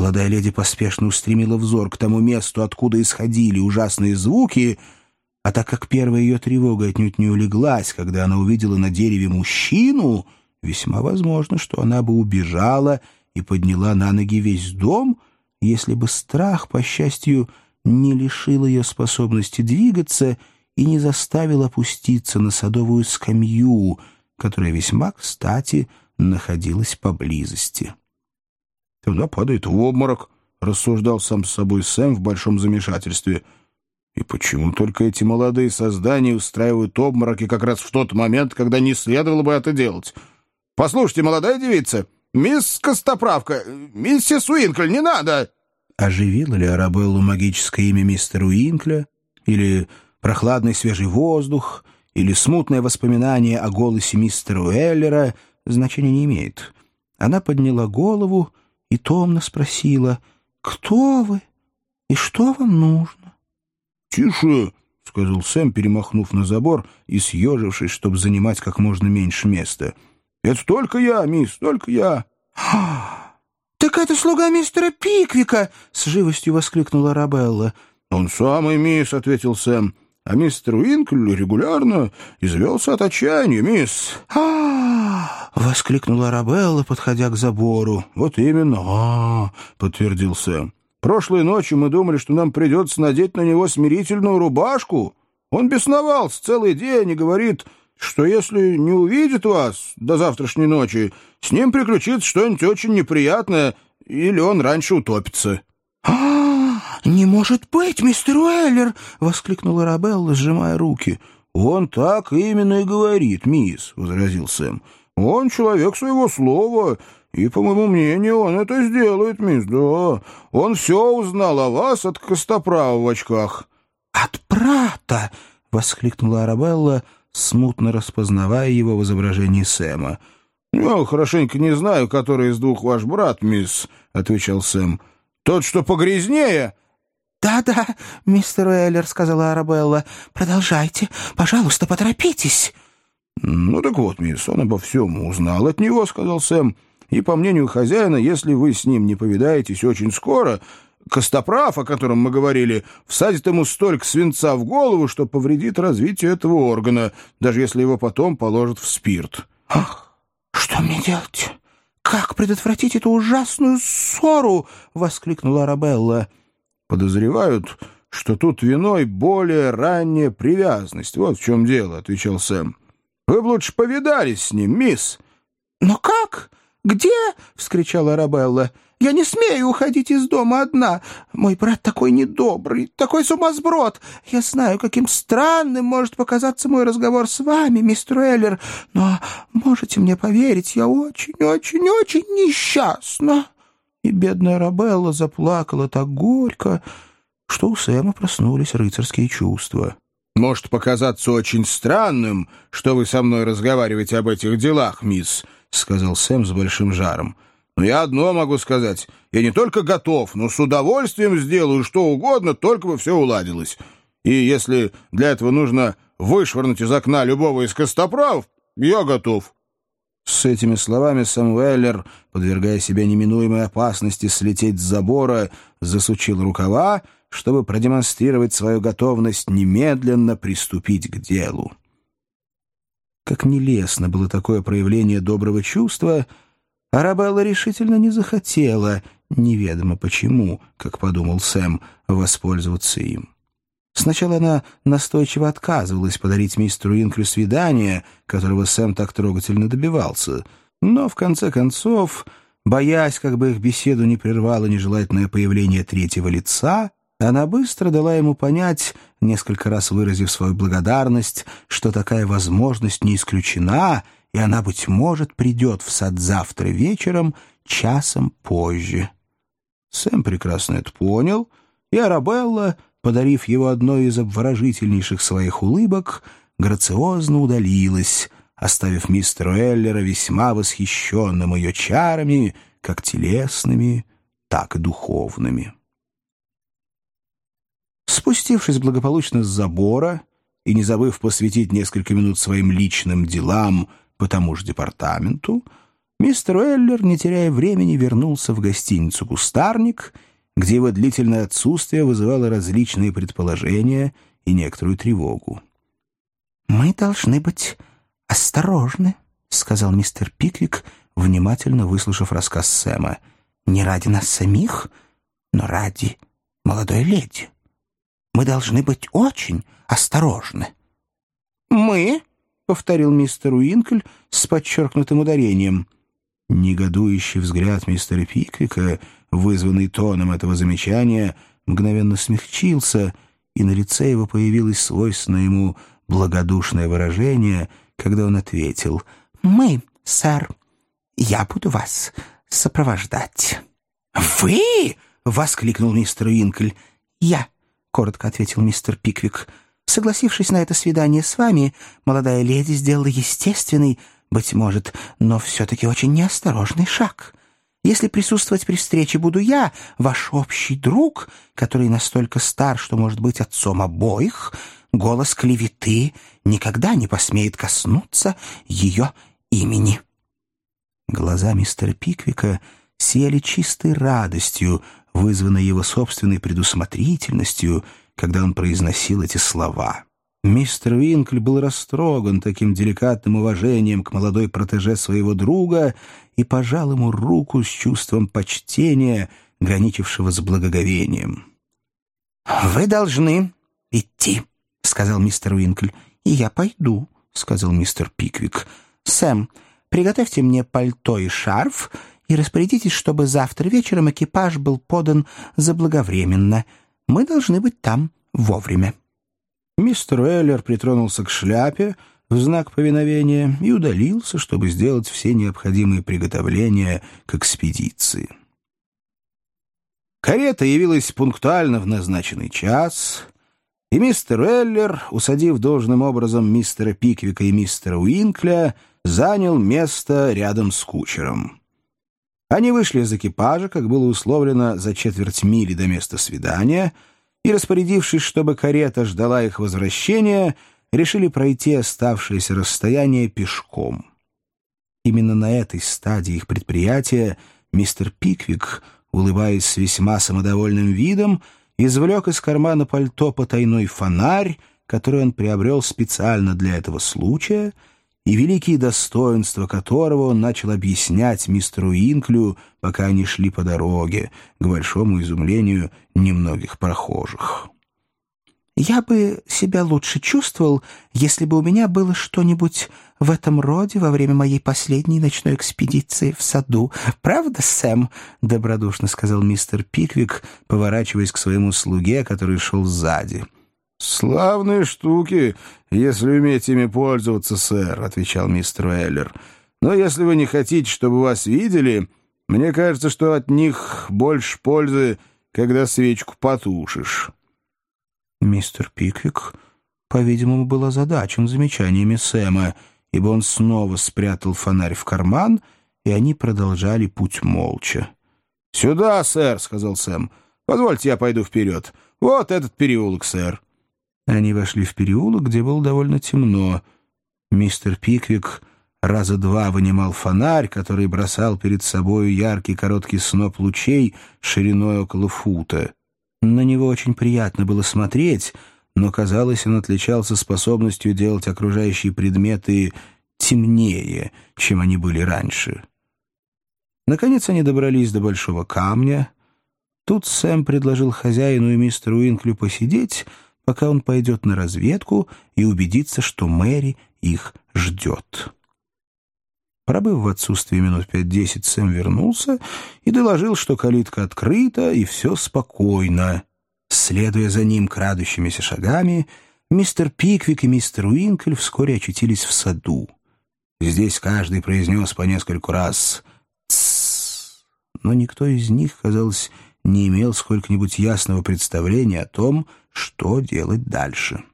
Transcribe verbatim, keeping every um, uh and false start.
Молодая леди поспешно устремила взор к тому месту, откуда исходили ужасные звуки, а так как первая ее тревога отнюдь не улеглась, когда она увидела на дереве мужчину, весьма возможно, что она бы убежала и подняла на ноги весь дом, если бы страх, по счастью, не лишил ее способности двигаться и не заставил опуститься на садовую скамью, которая весьма кстати находилась поблизости. «Тогда падает в обморок», — рассуждал сам с собой Сэм в большом замешательстве. «И почему только эти молодые создания устраивают обмороки как раз в тот момент, когда не следовало бы это делать? Послушайте, молодая девица, мисс Костоправка, миссис Уинкль, не надо!» Оживило ли Арабеллу магическое имя мистера Уинкля, или прохладный свежий воздух, или смутное воспоминание о голосе мистера Уэллера, значения не имеет. Она подняла голову и томно спросила: «Кто вы и что вам нужно?» «Тише!» — сказал Сэм, перемахнув на забор и съежившись, чтобы занимать как можно меньше места. «Это только я, мисс, только я!» «Так это слуга мистера Пиквика!» — с живостью воскликнула Арабелла. «Он самый, мисс», — ответил Сэм. «А мистер Уинкль регулярно извелся от отчаяния, мисс». «А-а-а!» — воскликнула Арабелла, подходя к забору. «Вот именно, а-а-а!» — подтвердил Сэм. «Прошлой ночью мы думали, что нам придется надеть на него смирительную рубашку. Он бесновался целый день и говорит, что если не увидит вас до завтрашней ночи, с ним приключится что-нибудь очень неприятное, или он раньше утопится». «А-а-а! Не может быть, мистер Уэллер!» — воскликнула Арабелла, сжимая руки. «Он так именно и говорит, мисс», — возразил Сэм. «Он человек своего слова, и, по моему мнению, он это сделает, мисс, да. Он все узнал о вас от Костоправа в очках». «От брата!» — воскликнула Арабелла, смутно распознавая его в изображении Сэма. «Я хорошенько не знаю, который из двух ваш брат, мисс», — отвечал Сэм. «Тот, что погрязнее?» «Да-да, мистер Уэллер», — сказала Арабелла. «Продолжайте. Пожалуйста, поторопитесь». «Ну так вот, мисс, он обо всем узнал от него», — сказал Сэм. «И, по мнению хозяина, если вы с ним не повидаетесь очень скоро, Костоправ, о котором мы говорили, всадит ему столько свинца в голову, что повредит развитию этого органа, даже если его потом положат в спирт». «Ах, что мне делать? Как предотвратить эту ужасную ссору?» — воскликнула Арабелла. «Подозревают, что тут виной более ранняя привязанность. Вот в чем дело», — отвечал Сэм. «Вы бы лучше повидались с ним, мисс». «Но как? Где?» — вскричала Арабелла. «Я не смею уходить из дома одна. Мой брат такой недобрый, такой сумасброд. Я знаю, каким странным может показаться мой разговор с вами, мистер Уэллер, но можете мне поверить, я очень-очень-очень несчастна». И бедная Арабелла заплакала так горько, что у Сэма проснулись рыцарские чувства. «Может показаться очень странным, что вы со мной разговариваете об этих делах, мисс», — сказал Сэм с большим жаром. «Но я одно могу сказать. Я не только готов, но с удовольствием сделаю что угодно, только бы все уладилось. И если для этого нужно вышвырнуть из окна любого из костоправов, я готов». С этими словами Сэм Уэллер, подвергая себя неминуемой опасности слететь с забора, засучил рукава, чтобы продемонстрировать свою готовность немедленно приступить к делу. Как нелестно было такое проявление доброго чувства, Арабелла решительно не захотела, неведомо почему, как подумал Сэм, воспользоваться им. Сначала она настойчиво отказывалась подарить мистеру Уинклю свидание, которого Сэм так трогательно добивался, но, в конце концов, боясь, как бы их беседу не прервало нежелательное появление третьего лица, она быстро дала ему понять, несколько раз выразив свою благодарность, что такая возможность не исключена, и она, быть может, придет в сад завтра вечером, часом позже. Сэм прекрасно это понял, и Арабелла, подарив его одной из обворожительнейших своих улыбок, грациозно удалилась, оставив мистера Уэллера весьма восхищенным ее чарами, как телесными, так и духовными. Спустившись благополучно с забора и не забыв посвятить несколько минут своим личным делам по тому же департаменту, Мистер Уэллер, не теряя времени, вернулся в гостиницу «Кустарник», где его длительное отсутствие вызывало различные предположения и некоторую тревогу. «Мы должны быть осторожны», — сказал мистер Пиквик, внимательно выслушав рассказ Сэма. «Не ради нас самих, но ради молодой леди. Мы должны быть очень осторожны». «Мы?» — повторил мистер Уинкль с подчеркнутым ударением. Негодующий взгляд мистера Пиквика, вызванный тоном этого замечания, мгновенно смягчился, и на лице его появилось свойственное ему благодушное выражение, когда он ответил: «Мы, сэр, я буду вас сопровождать». «Вы?» — воскликнул мистер Уинкль. «Я», — коротко ответил мистер Пиквик. «Согласившись на это свидание с вами, молодая леди сделала естественный, быть может, но все-таки очень неосторожный шаг. Если присутствовать при встрече буду я, ваш общий друг, который настолько стар, что может быть отцом обоих, голос клеветы никогда не посмеет коснуться ее имени». Глаза мистера Пиквика сияли чистой радостью, вызванной его собственной предусмотрительностью, когда он произносил эти слова. Мистер Уинкль был растроган таким деликатным уважением к молодой протеже своего друга и пожал ему руку с чувством почтения, граничившего с благоговением. «Вы должны идти», — сказал мистер Уинкль. «И я пойду», — сказал мистер Пиквик. «Сэм, приготовьте мне пальто и шарф и распорядитесь, чтобы завтра вечером экипаж был подан заблаговременно. Мы должны быть там вовремя». Мистер Уэллер притронулся к шляпе в знак повиновения и удалился, чтобы сделать все необходимые приготовления к экспедиции. Карета явилась пунктуально в назначенный час, и мистер Уэллер, усадив должным образом мистера Пиквика и мистера Уинкля, занял место рядом с кучером. Они вышли из экипажа, как было условлено, за четверть мили до места свидания, и, распорядившись, чтобы карета ждала их возвращения, решили пройти оставшееся расстояние пешком. Именно на этой стадии их предприятия мистер Пиквик, улыбаясь с весьма самодовольным видом, извлек из кармана пальто потайной фонарь, который он приобрел специально для этого случая, и великие достоинства которого он начал объяснять мистеру Инклю, пока они шли по дороге, к большому изумлению немногих прохожих. «Я бы себя лучше чувствовал, если бы у меня было что-нибудь в этом роде во время моей последней ночной экспедиции в саду. Правда, Сэм?» — добродушно сказал мистер Пиквик, поворачиваясь к своему слуге, который шел сзади. «Славные штуки, если уметь ими пользоваться, сэр», — отвечал мистер Уэллер. «Но если вы не хотите, чтобы вас видели, мне кажется, что от них больше пользы, когда свечку потушишь». Мистер Пиквик, по-видимому, был озадачен замечаниями Сэма, ибо он снова спрятал фонарь в карман, и они продолжали путь молча. «Сюда, сэр», — сказал Сэм. «Позвольте, я пойду вперед. Вот этот переулок, сэр». Они вошли в переулок, где было довольно темно. Мистер Пиквик раза два вынимал фонарь, который бросал перед собой яркий короткий сноп лучей шириной около фута. На него очень приятно было смотреть, но, казалось, он отличался способностью делать окружающие предметы темнее, чем они были раньше. Наконец они добрались до большого камня. Тут Сэм предложил хозяину и мистеру Уинклю посидеть, пока он пойдет на разведку и убедится, что Мэри их ждет. Пробыв в отсутствии минут пять-десять, Сэм вернулся и доложил, что калитка открыта и все спокойно. Следуя за ним крадущимися шагами, мистер Пиквик и мистер Уинкль вскоре очутились в саду. Здесь каждый произнес по нескольку раз «тссс», но никто из них, казалось, не имел сколько-нибудь ясного представления о том, что делать дальше.